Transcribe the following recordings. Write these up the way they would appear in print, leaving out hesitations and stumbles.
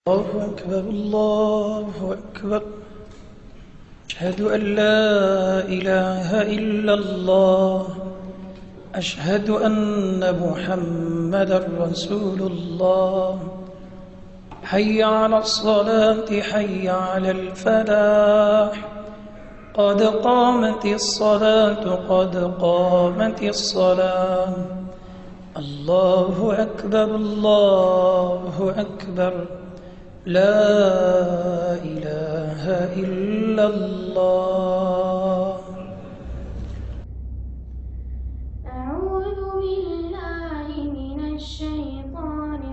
الله أكبر الله أكبر. أشهد أن لا إله إلا الله. أشهد أن محمدا رسول الله. حي على الصلاة حي على الفلاح. قد قامت الصلاة قد قامت الصلاة. الله أكبر الله أكبر. لا إله إلا الله. أعوذ بالله من الشيطان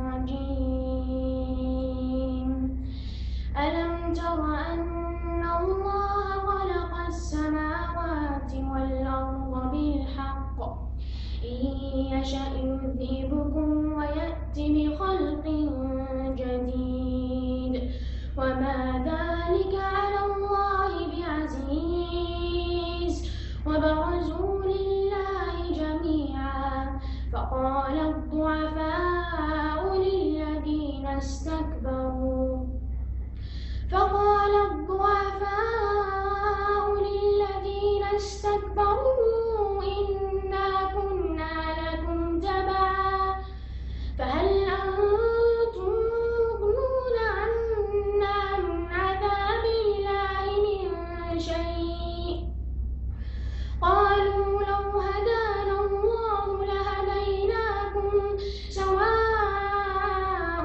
الرجيم. ألم تر أن الله خلق السماوات والأرض بالحق إن يشأ يذهبكم ويأتي بخلق جديد وما ذلك على الله بعزيز. وبرزوا لله جميعا فقال الضعفاء للذين استكبروا إنا كنا لكم تبعا فهل أنتم مغنون عنا من عذاب الله من شيء. قالوا لو هدانا الله لهديناكم سواء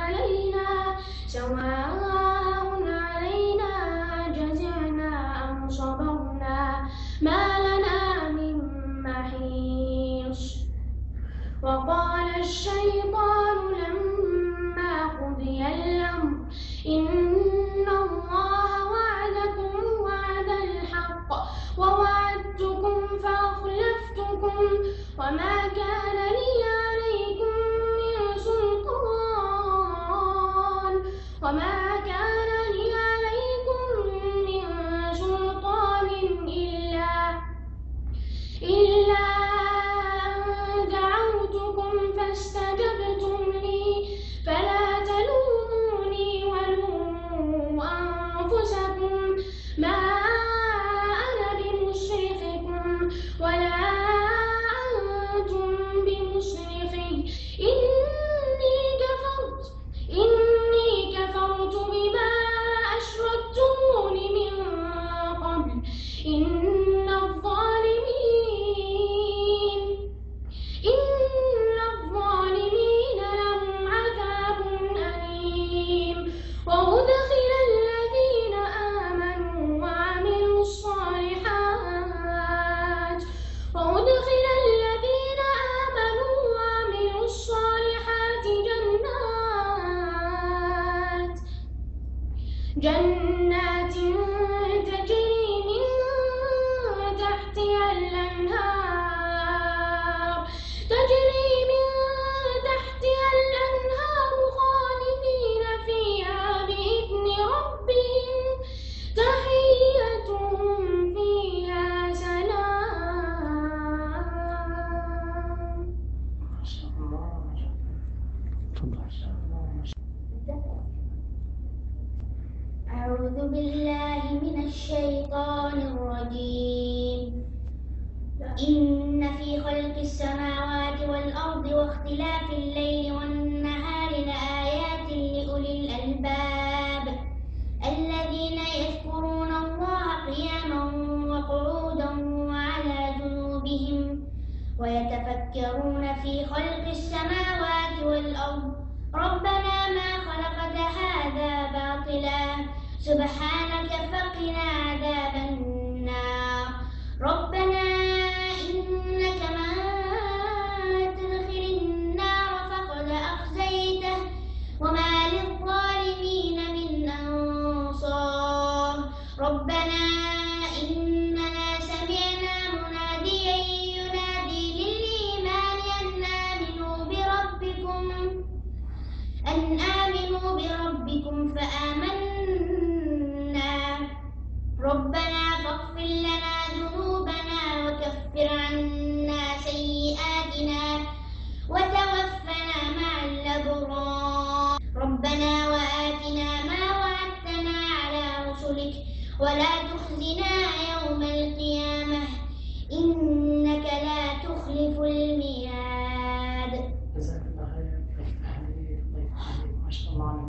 علينا أجزعنا أم صبرنا ما لنا من محيص. وقال الشيطان لما قضي الأمر إن الله وعدكم وعد الحق ووعدتكم فأخلفتكم وما كان لي عليكم من سلطان إلا أن دعوتكم فاستجبتم لي فلا تلوموني ولوموا أنفسكم ما أنا بمصرخكم ولا أنتم بمصرخي إني كفرت بما أشركتمون من قبل إن الظالمين لهم عذاب أليم. وأدخل الذين آمنوا وعملوا الصالحات جنات تجري من تحتها الأنهار خالدين فيها بإذن ربهم تحيتهم فيها سلام. أعوذ بالله من الشيطان الرجيم. إن في خلق السماوات والأرض واختلاف الليل والنهار لآيات لأولي الألباب الذين يذكرون الله قياما وقعودا وعلى جنوبهم ويتفكرون في خلق السماوات والأرض ربنا ما خلقت هذا باطلا سبحانك فقنا عذاب النار. ربنا إنك من تدخل النار فقد أخزيته وما للظالمين من أنصار. ربنا إننا سمعنا مناديا ينادي للإيمان أن آمنوا بربكم فآمنا. ربنا فاغفر لنا ذنوبنا وكفر عنا سيئاتنا وتوفنا مع الأبرار. ربنا ولا تخزنا يوم القيامة